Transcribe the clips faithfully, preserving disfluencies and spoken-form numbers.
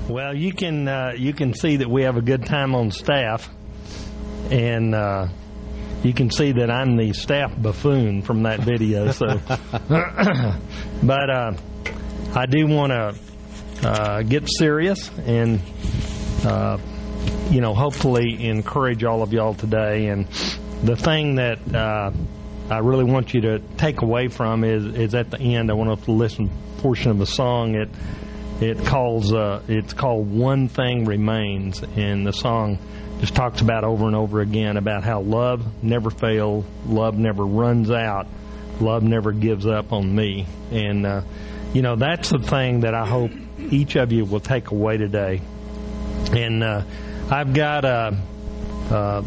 Well, you can uh, you can see that we have a good time on staff, and uh, you can see that I'm the staff buffoon from that video. So, but uh, I do want to uh, get serious and uh, you know hopefully encourage all of y'all today. And the thing that uh, I really want you to take away from is is at the end. I want to listen to a portion of a song. It It calls. Uh, it's called "One Thing Remains," and the song just talks about over and over again about how love never fails, love never runs out, love never gives up on me. And uh, you know that's the thing that I hope each of you will take away today. And uh, I've got a. Uh,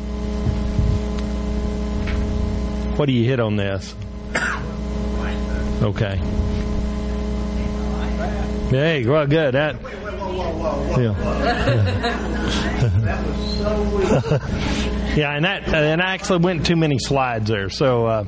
what do you hit on this? Okay. Hey, well, good. That, wait, wait, whoa, whoa, whoa, whoa. Yeah. That was so weird. Yeah, and that and I actually went too many slides there. So, uh,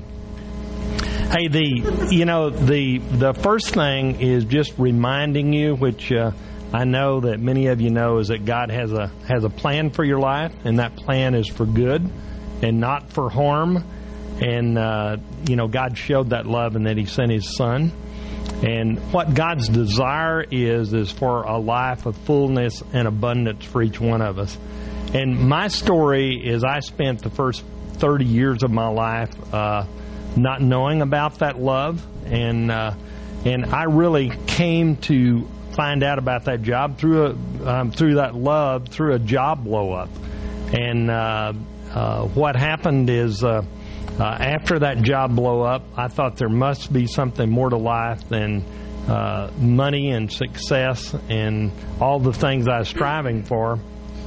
hey, the you know the the first thing is just reminding you, which uh, I know that many of you know, is that God has a has a plan for your life, and that plan is for good and not for harm. And uh, you know, God showed that love, and that He sent His Son. And what God's desire is, is for a life of fullness and abundance for each one of us. And my story is I spent the first thirty years of my life uh, not knowing about that love. And uh, and I really came to find out about that job through a, um, through that love, through a job blow-up. And uh, uh, what happened is... Uh, Uh, after that job blow up, I thought there must be something more to life than uh, money and success and all the things I was striving for.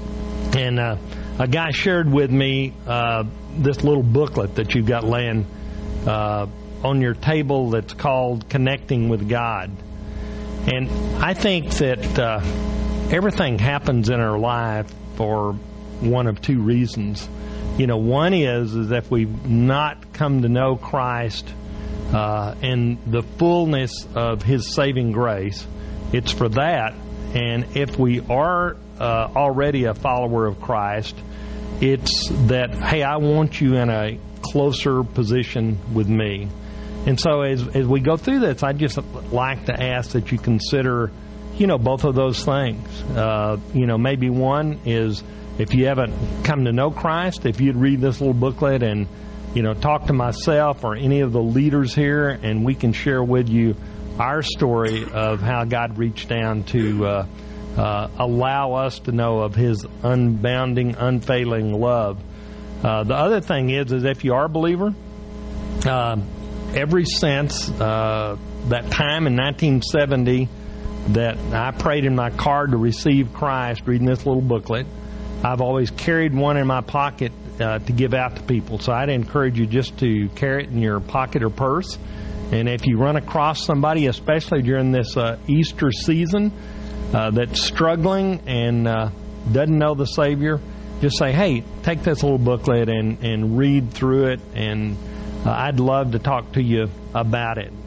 And uh, a guy shared with me uh, this little booklet that you've got laying uh, on your table that's called Connecting with God. And I think that uh, everything happens in our life for one of two reasons. You know, one is is if we've not come to know Christ uh, and the fullness of His saving grace, it's for that. And if we are uh, already a follower of Christ, it's that, hey, I want you in a closer position with me. And so as as we go through this, I'd just like to ask that you consider, you know, both of those things. Uh, you know, maybe one is, if you haven't come to know Christ, if you'd read this little booklet and, you know, talk to myself or any of the leaders here, and we can share with you our story of how God reached down to uh, uh, allow us to know of His unbounding, unfailing love. Uh, the other thing is, is if you are a believer, uh, ever since uh, that time in nineteen seventy that I prayed in my car to receive Christ, reading this little booklet, I've always carried one in my pocket uh, to give out to people. So I'd encourage you just to carry it in your pocket or purse. And if you run across somebody, especially during this uh, Easter season, uh, that's struggling and uh, doesn't know the Savior, just say, hey, take this little booklet and, and read through it. And uh, I'd love to talk to you about it.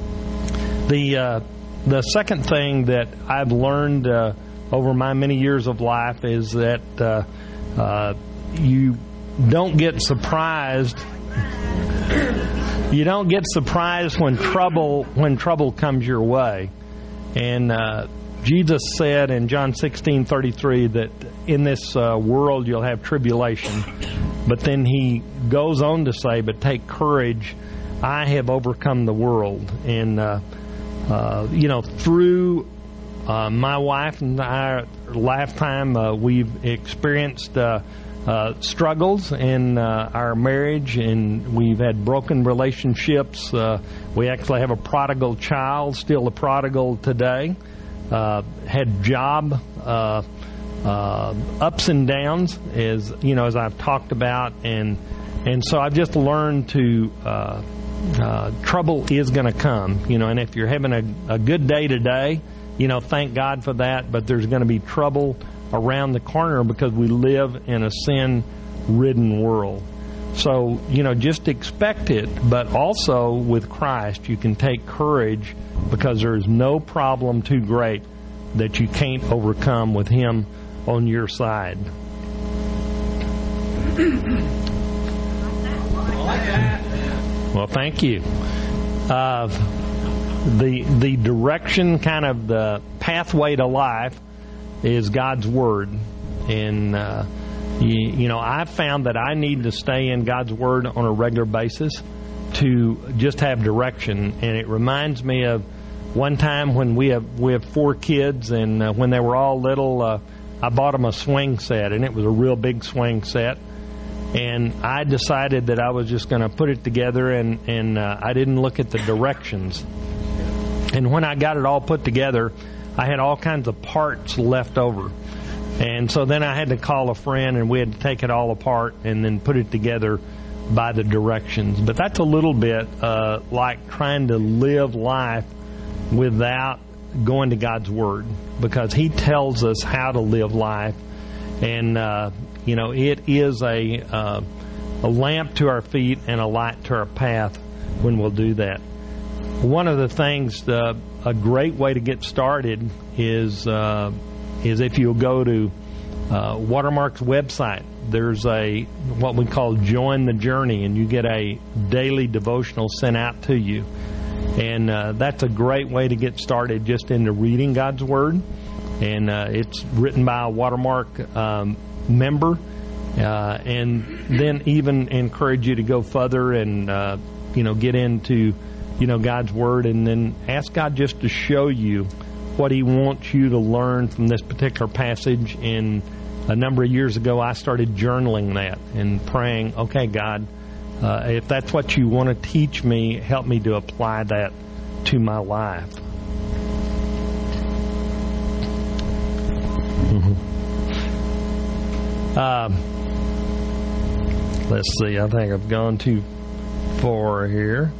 The, uh, the second thing that I've learned uh, over my many years of life is that uh, uh, you don't get surprised. You don't get surprised when trouble when trouble comes your way. And uh, Jesus said in John sixteen thirty-three that in this uh, world you'll have tribulation. But then He goes on to say, "But take courage, I have overcome the world." And uh, uh, you know, through Uh, my wife and I, lifetime, uh, we've experienced uh, uh, struggles in uh, our marriage, and we've had broken relationships. Uh, we actually have a prodigal child, still a prodigal today. Uh, had job uh, uh, ups and downs, as you know, as I've talked about, and and so I've just learned to. Uh, uh, trouble is going to come, you know, and if you're having a, a good day today, you know, thank God for that, but there's going to be trouble around the corner because we live in a sin-ridden world. So, you know, just expect it, but also with Christ, you can take courage because there is no problem too great that you can't overcome with Him on your side. Well, thank you. Uh, the the direction, kind of the pathway to life, is God's Word. And, uh, you, you know, I've found that I need to stay in God's Word on a regular basis to just have direction. And it reminds me of one time when we have we have four kids, and uh, when they were all little, uh, I bought them a swing set, and it was a real big swing set. And I decided that I was just going to put it together, and, and uh, I didn't look at the directions. And when I got it all put together, I had all kinds of parts left over. And so then I had to call a friend, and we had to take it all apart and then put it together by the directions. But that's a little bit uh, like trying to live life without going to God's Word, because He tells us how to live life. And, uh, you know, it is a, uh, a lamp to our feet and a light to our path when we'll do that. One of the things, uh, a great way to get started is uh, is if you'll go to uh, Watermark's website. There's a what we call Join the Journey, and you get a daily devotional sent out to you. And uh, that's a great way to get started just into reading God's Word. And uh, it's written by a Watermark um, member. Uh, and then even encourage you to go further and, uh, you know, get into, you know, God's Word, and then ask God just to show you what He wants you to learn from this particular passage. And a number of years ago, I started journaling that and praying, okay, God, uh, if that's what you want to teach me, help me to apply that to my life. Mm-hmm. Um, let's see, I think I've gone too far here.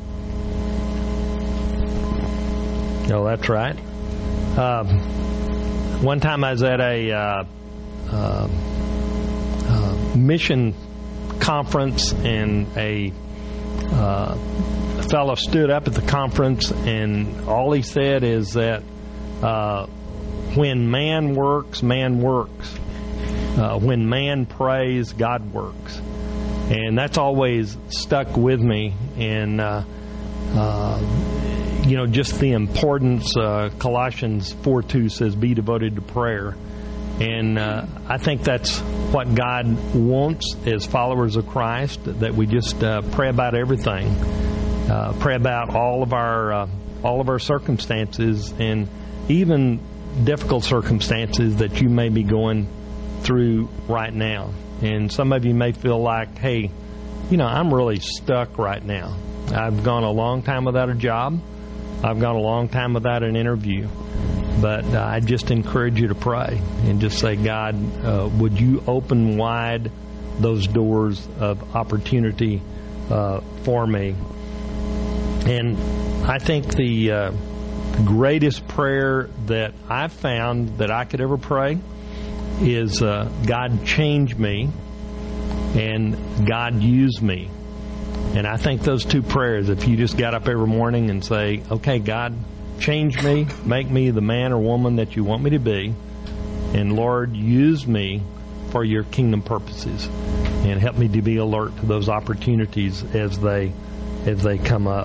Oh, that's right. Um, one time I was at a uh, uh, uh, mission conference, and a uh, fellow stood up at the conference, and all he said is that uh, when man works, man works. Uh, when man prays, God works. And that's always stuck with me. And, uh, uh, you know, just the importance, uh, Colossians four two says, be devoted to prayer. And uh, I think that's what God wants as followers of Christ, that we just uh, pray about everything. Uh, pray about all of our uh, all of our circumstances, and even difficult circumstances that you may be going through right now. And some of you may feel like, hey, you know, I'm really stuck right now. I've gone a long time without a job. I've gone a long time without an interview. But uh, I just encourage you to pray and just say, God, uh, would you open wide those doors of opportunity uh, for me? And I think the uh, greatest prayer that I've found that I could ever pray is, uh, God, change me, and God, use me. And I think those two prayers, if you just got up every morning and say, okay, God, change me, make me the man or woman that you want me to be, and Lord, use me for your kingdom purposes, and help me to be alert to those opportunities as they as they come up.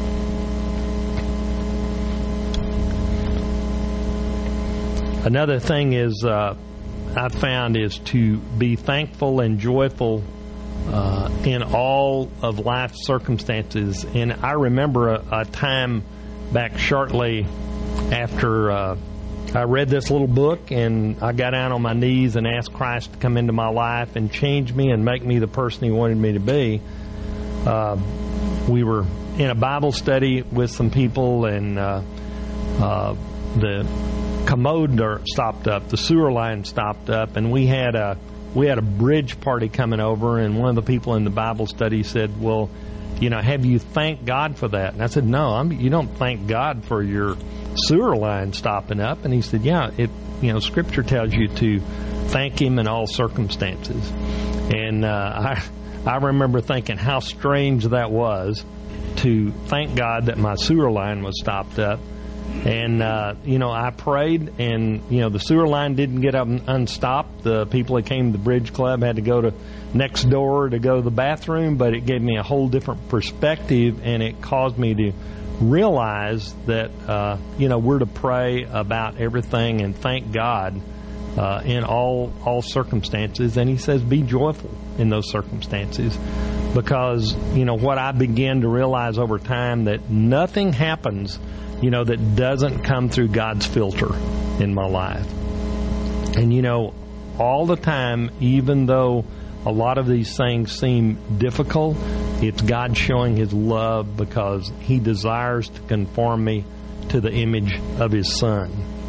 Another thing is uh, I've found is to be thankful and joyful uh, in all of life's circumstances. And I remember a, a time back shortly after uh, I read this little book, and I got down on my knees and asked Christ to come into my life and change me and make me the person He wanted me to be. Uh, we were in a Bible study with some people, and uh, uh, the commode stopped up, the sewer line stopped up, and we had a we had a bridge party coming over, and one of the people in the Bible study said, well, you know, have you thanked God for that? And I said, no, I'm, you don't thank God for your sewer line stopping up. And he said, yeah, it, you know, Scripture tells you to thank Him in all circumstances. And uh, I, I remember thinking how strange that was, to thank God that my sewer line was stopped up, And, uh, you know, I prayed, and, you know, the sewer line didn't get up and unstopped. The people that came to the Bridge Club had to go to next door to go to the bathroom, but it gave me a whole different perspective, and it caused me to realize that, uh, you know, we're to pray about everything and thank God uh, in all all circumstances. And he says, be joyful in those circumstances, because, you know, what I began to realize over time, that nothing happens, you know, that doesn't come through God's filter in my life. And, you know, all the time, even though a lot of these things seem difficult, it's God showing His love, because He desires to conform me to the image of His Son.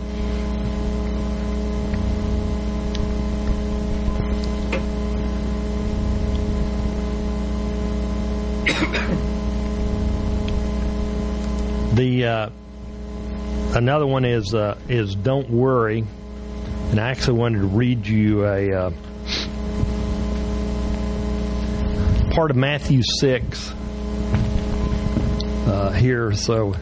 The uh, another one is uh, is don't worry, and I actually wanted to read you a uh, part of Matthew six uh, here. So,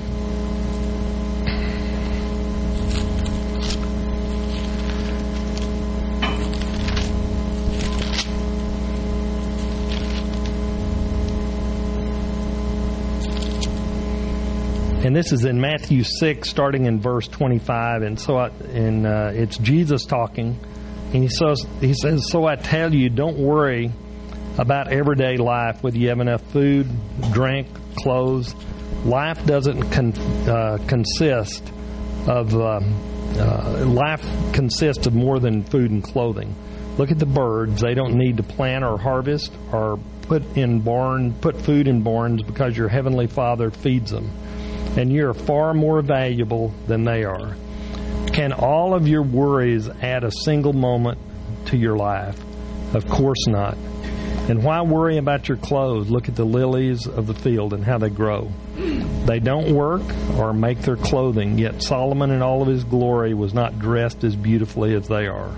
and this is in Matthew six, starting in verse twenty-five. And so, I, and uh, it's Jesus talking, and he says, he says, "So I tell you, don't worry about everyday life, whether you have enough food, drink, clothes. Life doesn't con- uh, consist of uh, uh, life consists of more than food and clothing. Look at the birds; they don't need to plant or harvest or put in barn put food in barns, because your heavenly Father feeds them. And you're far more valuable than they are. Can all of your worries add a single moment to your life? Of course not. And why worry about your clothes? Look at the lilies of the field and how they grow. They don't work or make their clothing, yet Solomon in all of his glory was not dressed as beautifully as they are.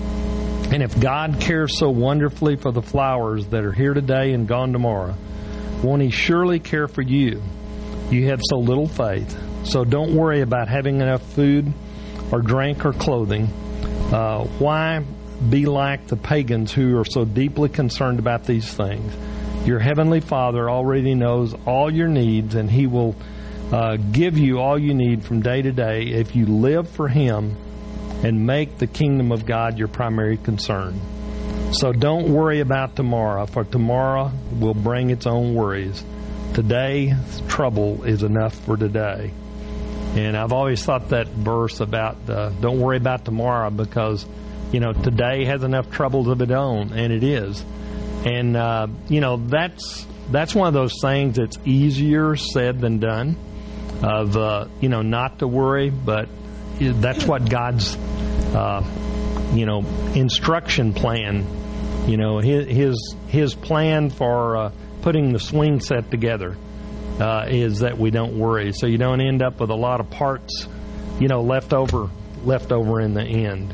And if God cares so wonderfully for the flowers that are here today and gone tomorrow, won't He surely care for you? You have so little faith. So don't worry about having enough food or drink or clothing. Uh, why be like the pagans who are so deeply concerned about these things? Your heavenly Father already knows all your needs, and He will uh, give you all you need from day to day if you live for Him and make the kingdom of God your primary concern. So don't worry about tomorrow, for tomorrow will bring its own worries. Today's trouble is enough for today." And I've always thought that verse about uh, don't worry about tomorrow, because, you know, today has enough troubles of its own, and it is. And, uh, you know, that's that's one of those things that's easier said than done, of, uh, you know, not to worry, but that's what God's, uh, you know, instruction plan, you know, his his, his plan for uh, putting the swing set together uh, is that we don't worry, so you don't end up with a lot of parts, you know, left over left over in the end.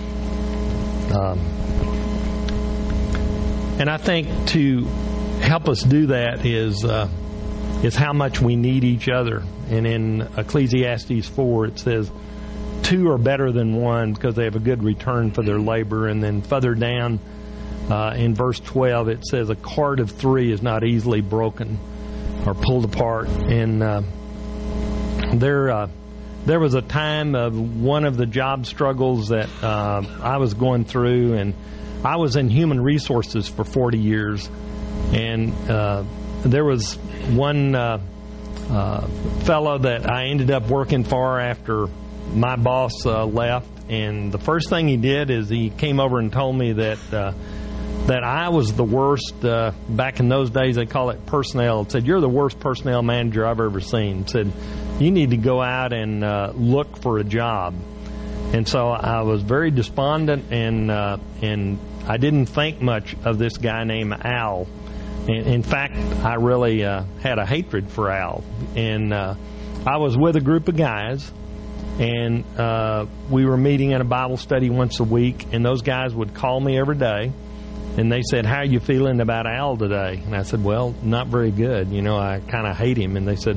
Um, and I think to help us do that is uh, is how much we need each other. And in Ecclesiastes four, it says, two are better than one because they have a good return for their labor. And then further down, Uh, in verse twelve, it says, a cord of three is not easily broken or pulled apart. And uh, there uh, there was a time of one of the job struggles that uh, I was going through, and I was in human resources for forty years. And uh, there was one uh, uh, fellow that I ended up working for after my boss uh, left. And the first thing he did is he came over and told me that uh, that I was the worst. Uh, back in those days, they call it personnel. It said, "You're the worst personnel manager I've ever seen." It said, "You need to go out and uh, look for a job." And so I was very despondent, and uh, and I didn't think much of this guy named Al. In, in fact, I really uh, had a hatred for Al. And uh, I was with a group of guys, and uh, we were meeting in a Bible study once a week, and those guys would call me every day. And they said, "How are you feeling about Al today?" And I said, "Well, not very good. You know, I kind of hate him." And they said,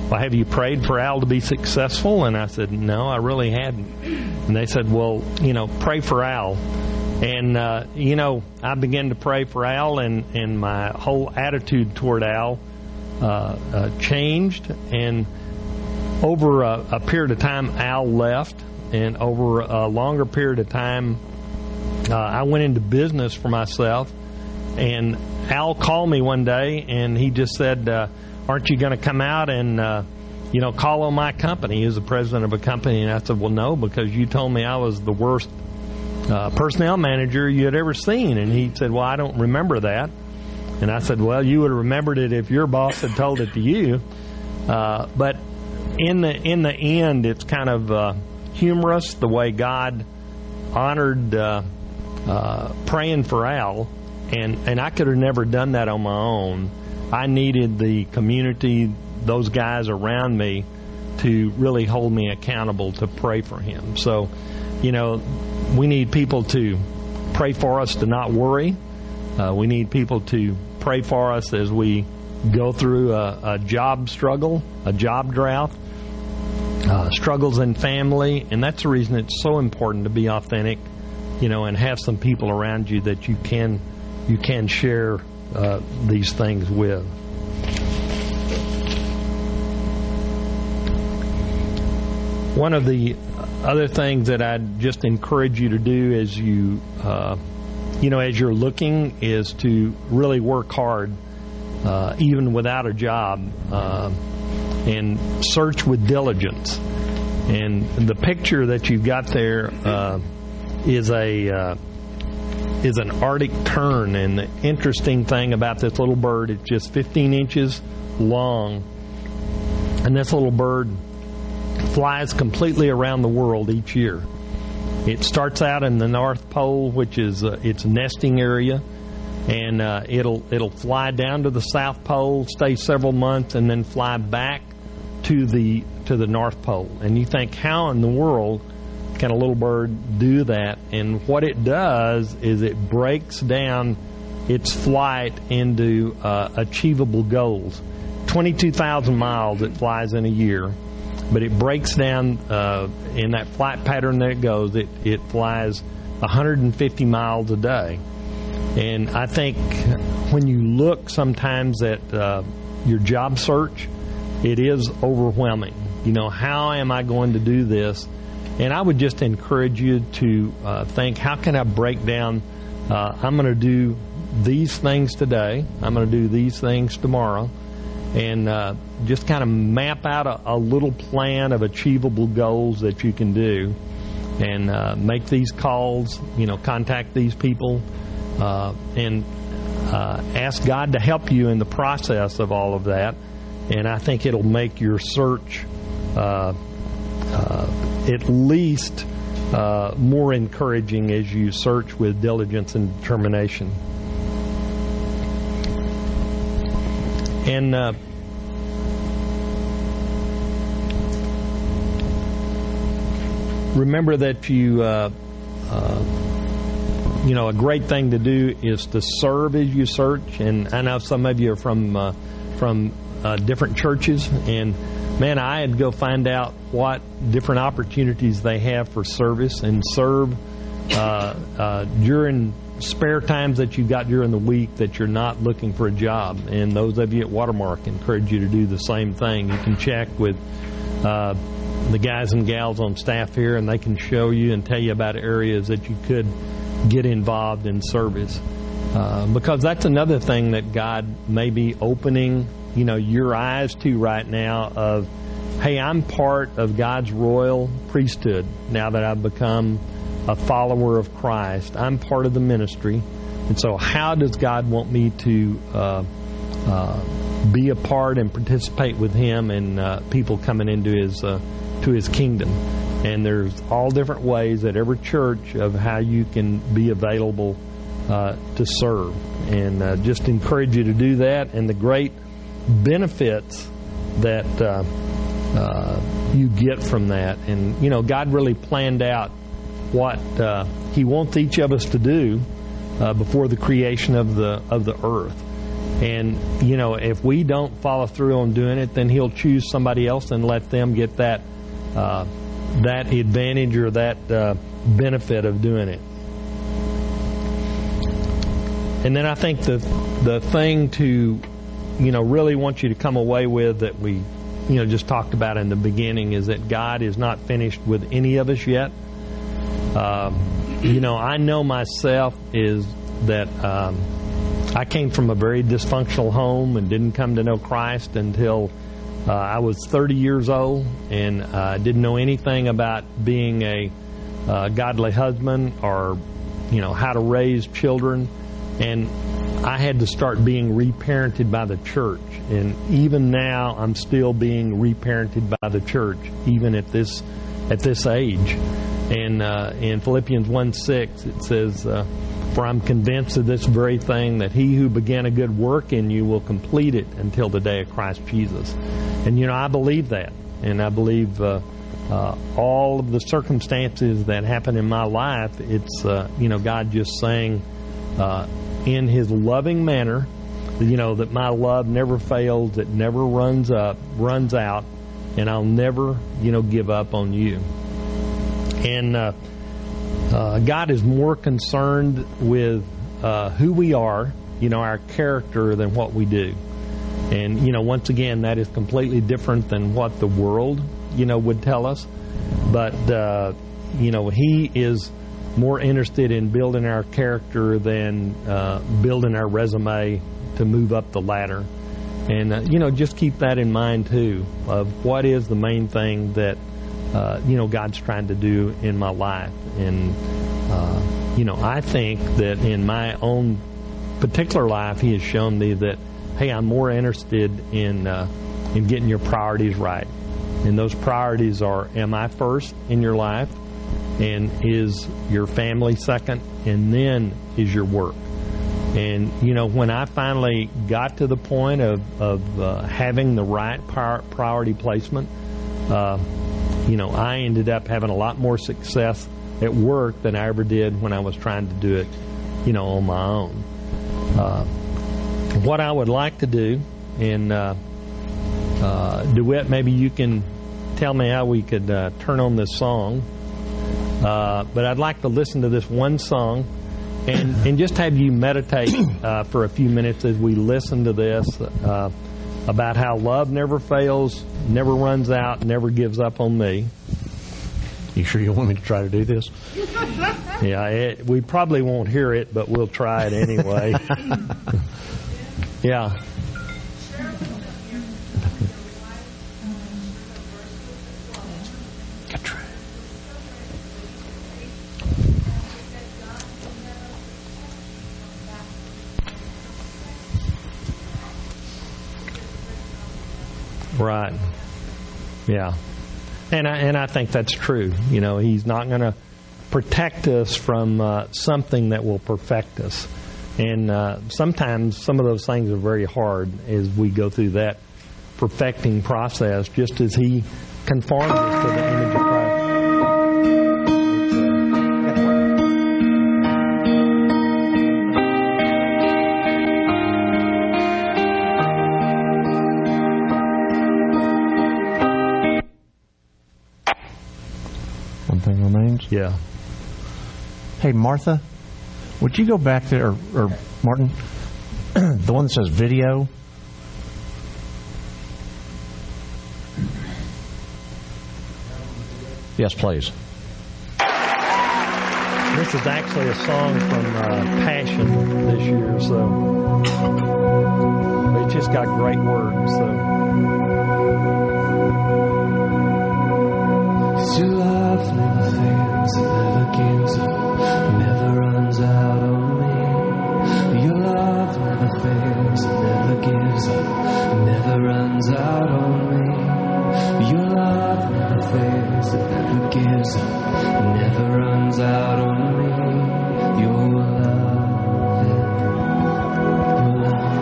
well, have you prayed for Al to be successful? And I said, no, I really hadn't. And they said, well, you know, pray for Al. And, uh, you know, I began to pray for Al, and, and my whole attitude toward Al uh, uh, changed. And over a, a period of time, Al left. And over a longer period of time, uh, I went into business for myself. And Al called me one day, and he just said, uh, aren't you going to come out and, uh, you know, call on my company? He was the president of a company. And I said, well, no, because you told me I was the worst Uh, personnel manager you had ever seen. And he said, well, I don't remember that. And I said, well, you would have remembered it if your boss had told it to you. Uh, but in the in the end, it's kind of uh, humorous the way God honored uh, uh, praying for Al. And, and I could have never done that on my own. I needed the community, those guys around me, to really hold me accountable to pray for him. So, you know, we need people to pray for us to not worry. Uh, we need people to pray for us as we go through a, a job struggle, a job drought, uh, struggles in family. And that's the reason it's so important to be authentic, you know, and have some people around you that you can you can share uh, these things with. One of the other things that I'd just encourage you to do as you, uh, you know, as you're looking, is to really work hard, uh, even without a job, uh, and search with diligence. And the picture that you've got there uh, is a uh, is an Arctic tern. And the interesting thing about this little bird, it's just fifteen inches long, and this little bird flies completely around the world each year. It starts out in the North Pole, which is uh, its nesting area, and uh, it'll it'll fly down to the South Pole, stay several months, and then fly back to the to the North Pole. And you think, how in the world can a little bird do that? And what it does is it breaks down its flight into uh, achievable goals. twenty-two thousand miles it flies in a year. But it breaks down uh, in that flight pattern that it goes. It, it flies one hundred fifty miles a day. And I think when you look sometimes at uh, your job search, it is overwhelming. You know, how am I going to do this? And I would just encourage you to uh, think, how can I break down? Uh, I'm going to do these things today. I'm going to do these things tomorrow. And uh, just kind of map out a, a little plan of achievable goals that you can do, and uh, make these calls, you know, contact these people, uh, and uh, ask God to help you in the process of all of that. And I think it'll make your search uh, uh, at least uh, more encouraging as you search with diligence and determination. And uh, remember that you, uh, uh, you know, a great thing to do is to serve as you search. And I know some of you are from uh, from uh, different churches, and man, I had to go find out what different opportunities they have for service, and serve uh, uh, during spare times that you got during the week that you're not looking for a job. And those of you at Watermark encourage you to do the same thing. You can check with uh, the guys and gals on staff here, and they can show you and tell you about areas that you could get involved in service. Uh, because that's another thing that God may be opening, you know, your eyes to right now of, hey, I'm part of God's royal priesthood now that I've become a follower of Christ. I'm part of the ministry. And so how does God want me to uh, uh, be a part and participate with Him and uh, people coming into His uh, to His kingdom? And there's all different ways at every church of how you can be available uh, to serve. And uh, just encourage you to do that, and the great benefits that uh, uh, you get from that. And, you know, God really planned out what uh, He wants each of us to do uh, before the creation of the of the earth. And, you know, if we don't follow through on doing it, then He'll choose somebody else and let them get that uh, that advantage or that uh, benefit of doing it. And then I think the the thing to, you know, really want you to come away with that we, you know, just talked about in the beginning is that God is not finished with any of us yet. Um, you know, I know myself is that um, I came from a very dysfunctional home and didn't come to know Christ until uh, I was thirty years old, and I uh, didn't know anything about being a uh, godly husband or, you know, how to raise children. And I had to start being reparented by the church. And even now, I'm still being reparented by the church, even at this at this age. And uh, in Philippians one six, it says, uh, "For I'm convinced of this very thing, that He who began a good work in you will complete it until the day of Christ Jesus." And, you know, I believe that. And I believe uh, uh, all of the circumstances that happen in my life, it's, uh, you know, God just saying, uh, in His loving manner, you know, that my love never fails, it never runs up, runs out, and I'll never, you know, give up on you. And uh, uh, God is more concerned with uh, who we are, you know, our character, than what we do. And, you know, once again, that is completely different than what the world, you know, would tell us. But, uh, you know, He is more interested in building our character than uh, building our resume to move up the ladder. And, uh, you know, just keep that in mind, too, of what is the main thing that, uh, you know, God's trying to do in my life. And, uh, you know, I think that in my own particular life, He has shown me that, hey, I'm more interested in, uh, in getting your priorities right. And those priorities are, am I first in your life? And is your family second? And then is your work. And, you know, when I finally got to the point of, of uh, having the right priority placement, uh, you know, I ended up having a lot more success at work than I ever did when I was trying to do it, you know, on my own. Uh, what I would like to do, and uh, uh, DeWitt, maybe you can tell me how we could uh, turn on this song. Uh, but I'd like to listen to this one song and, and just have you meditate uh, for a few minutes as we listen to this uh, about how love never fails, never runs out, never gives up on me. You sure you want me to try to do this? Yeah, it, we probably won't hear it, but we'll try it anyway. Yeah. Right. Yeah. And I and I think that's true. You know, He's not going to protect us from uh, something that will perfect us. And uh, sometimes some of those things are very hard as we go through that perfecting process, just as He conforms us to the image of Christ. One thing remains? Yeah. Hey, Martha, would you go back there, or, or Martin, the one that says video? Yes, please. This is actually a song from uh, Passion this year, so it's just got great words. So. Your love never fails, it never gives up, never runs out on me. Your love never fails, it never gives up, it never runs out on me. Your love never fails, it never gives up, it never runs out on me. Your love, your love.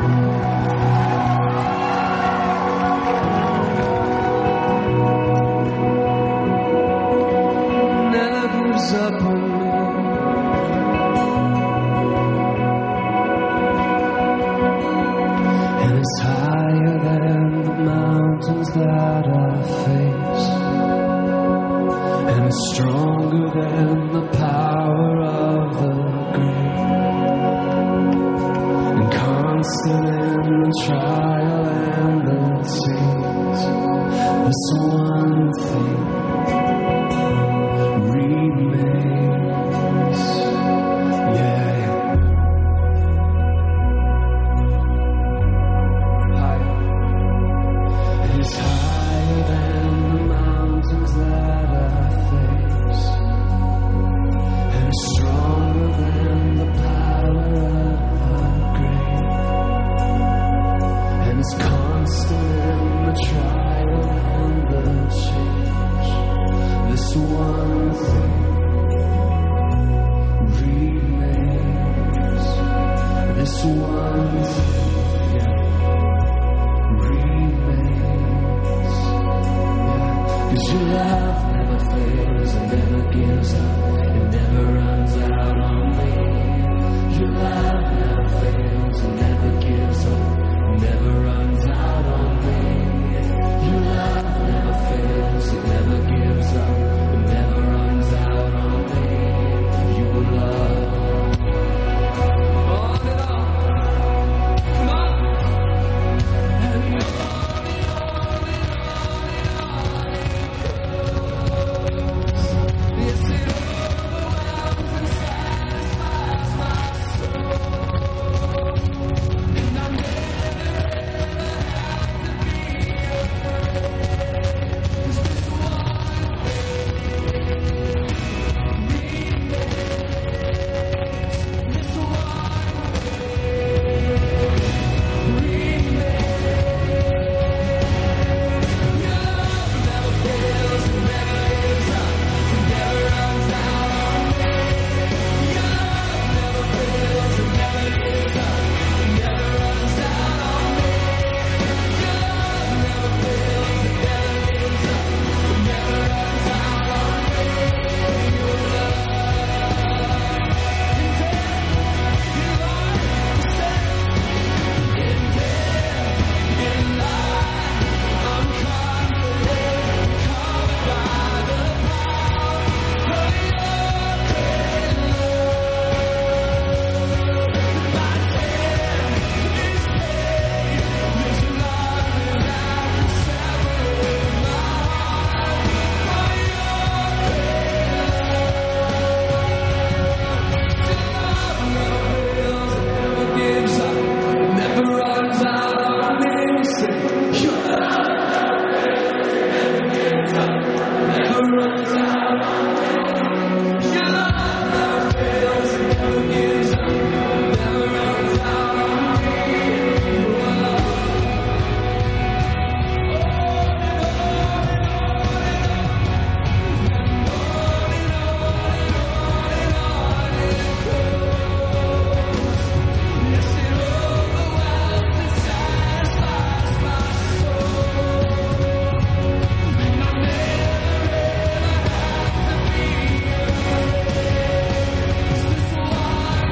Up on me. is stronger than the power of the grave, and constant in the trial and the seas. This one thing remains, yeah. Higher. It is higher than the mountains that I face, and is stronger than the power of the grave, and is constant in the trial and the change. This one thing remains. This one thing, yeah, remains. Yeah. 'Cause your love never fails and never gives up. It never runs out on me. Your love never fails and never gives up. It never runs out on me. Your love never fails, it never gives up. It never runs out on me. Your love. On and on. Come on. And on and on and on it goes. Yes, it overwhelms and satisfies my soul. And I never ever have to be afraid. 'Cause this one remains. This one remains. Your love never fails, it never gives up, it never runs out on me. Your love never fails, it never gives up, it never runs out on me. Your love never fails, it never gives up, it never runs out on me. Your love. In death, in life, in death, in life, I'm confident, covered by the power of your great love. My debt is paid. There's nothing that can separate my heart from your great love. Your love never fails, it never gives up, it never runs out on me. Say, your love never runs out on me. Your love never fails, it never gives up, it never runs out on me. Your love. Yes, it overwhelms and satisfies my soul. And I never ever have to be afraid. 'Cause this one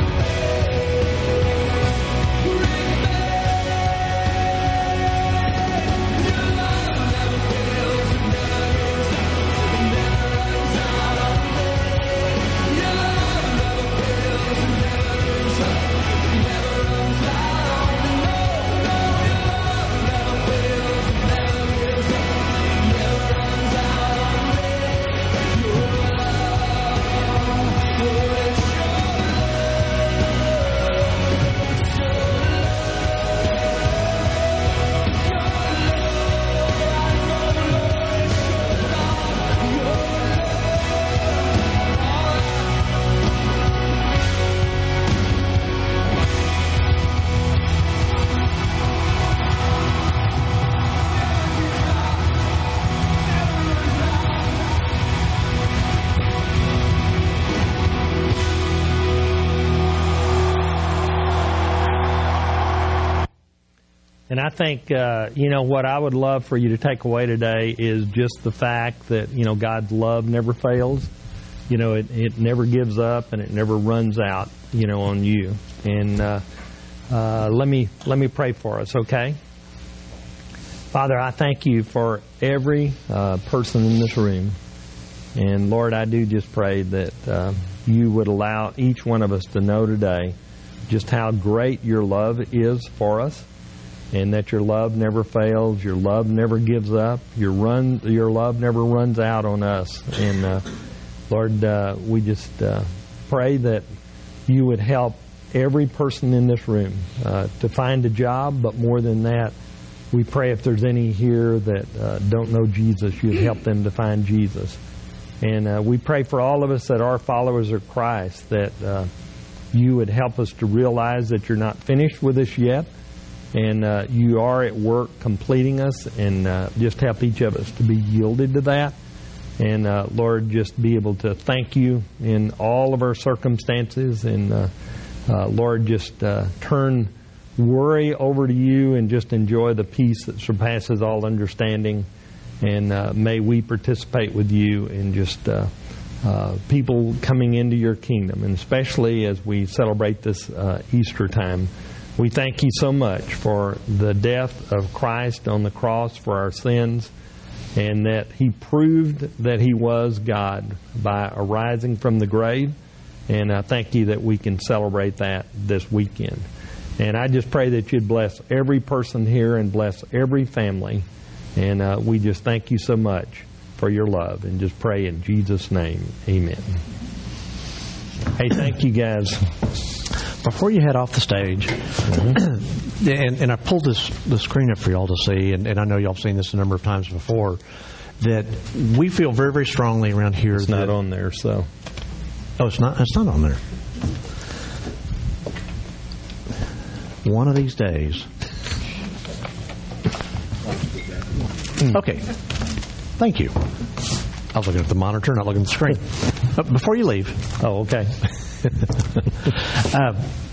remains. Your love never fails, it never gives up, it never runs out on me. Your love never fails, it never gives up, it never runs out on me. No, no, your love never fails, it never gives up, it never runs out on me. Your love, for it's your And I think, uh, you know, what I would love for you to take away today is just the fact that, you know, God's love never fails. You know, it, it never gives up and it never runs out, you know, on you. And uh, uh, let me let me pray for us, okay? Father, I thank you for every uh, person in this room. And Lord, I do just pray that uh, you would allow each one of us to know today just how great your love is for us, and that your love never fails, your love never gives up, your run, your love never runs out on us. And uh, Lord, uh, we just uh, pray that you would help every person in this room uh, to find a job, but more than that, we pray if there's any here that uh, don't know Jesus, you'd help them to find Jesus. And uh, we pray for all of us that are followers of Christ, that uh, you would help us to realize that you're not finished with us yet, and uh, you are at work completing us, and uh, just help each of us to be yielded to that. And uh, Lord, just be able to thank you in all of our circumstances, and uh, uh, Lord, just uh, turn worry over to you and just enjoy the peace that surpasses all understanding. And uh, may we participate with you in just uh, uh, people coming into your kingdom, and especially as we celebrate this uh, Easter time. We thank you so much for the death of Christ on the cross for our sins, and that he proved that he was God by arising from the grave. And I thank you that we can celebrate that this weekend. And I just pray that you'd bless every person here and bless every family. And uh, we just thank you so much for your love, and just pray in Jesus' name. Amen. Hey, thank you guys. Before you head off the stage, mm-hmm. and, and I pulled this the screen up for y'all to see, and, and I know y'all have seen this a number of times before, that we feel very, very strongly around here. It's that, not on there, so. Oh, it's not. It's not on there. One of these days. Okay. Thank you. I was looking at the monitor, not looking at the screen. But before you leave. Oh, okay. uh,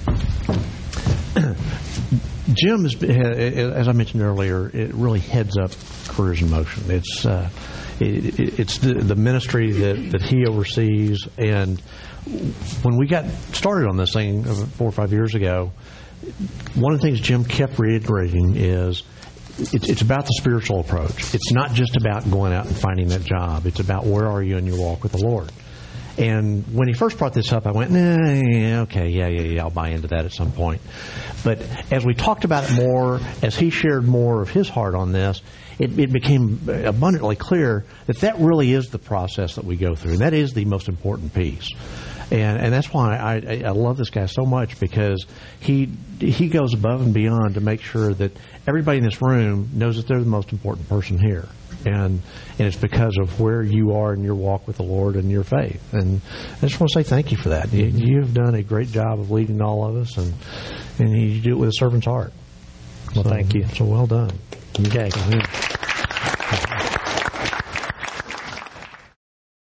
Jim, is, as I mentioned earlier, it really heads up Careers in Motion. It's uh, it, it's the, the ministry that, that he oversees. And when we got started on this thing four or five years ago, one of the things Jim kept reiterating is it's, it's about the spiritual approach. It's not just about going out and finding that job. It's about where are you in your walk with the Lord. And when he first brought this up, I went, nah, yeah, okay, yeah, yeah, yeah, I'll buy into that at some point. But as we talked about it more, as he shared more of his heart on this, it, it became abundantly clear that that really is the process that we go through. And that is the most important piece. And, and that's why I, I love this guy so much, because he he goes above and beyond to make sure that everybody in this room knows that they're the most important person here. And and it's because of where you are in your walk with the Lord and your faith. And I just want to say thank you for that. You, you've done a great job of leading all of us, and, and you do it with a servant's heart. Well, so, thank you. So well done. Okay.